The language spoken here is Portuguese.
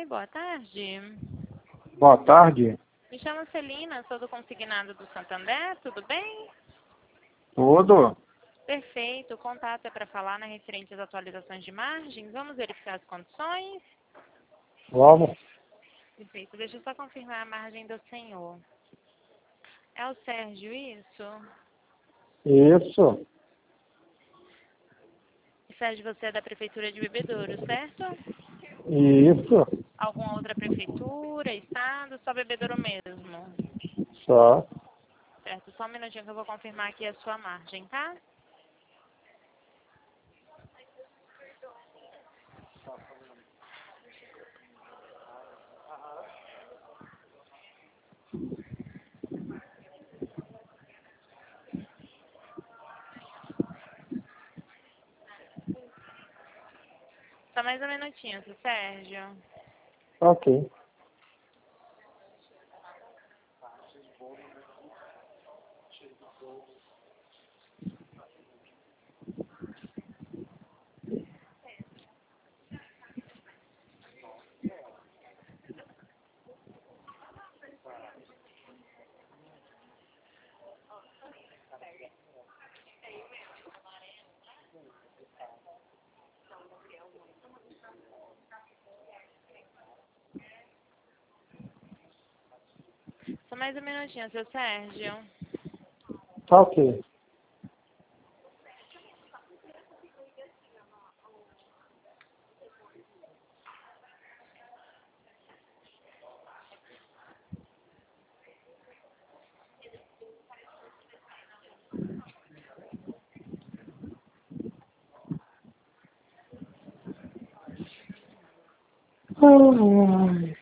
boa tarde. Boa tarde. Me chamo Celina, sou do consignado do Santander, tudo bem? Tudo? Perfeito, o contato é para falar na referente às atualizações de margens. Vamos verificar as condições? Vamos. Perfeito, deixa eu só confirmar a margem do senhor. É o Sérgio, isso? Isso. Sérgio, você é da Prefeitura de Bebedouro, certo? Isso. Alguma outra prefeitura, estado, só Bebedouro mesmo? Só. Certo, só um minutinho que eu vou confirmar aqui a sua margem, tá? Só mais um minutinho, seu Sérgio. Ok. Só mais um minutinho, seu Sérgio. Tá ok. Ai.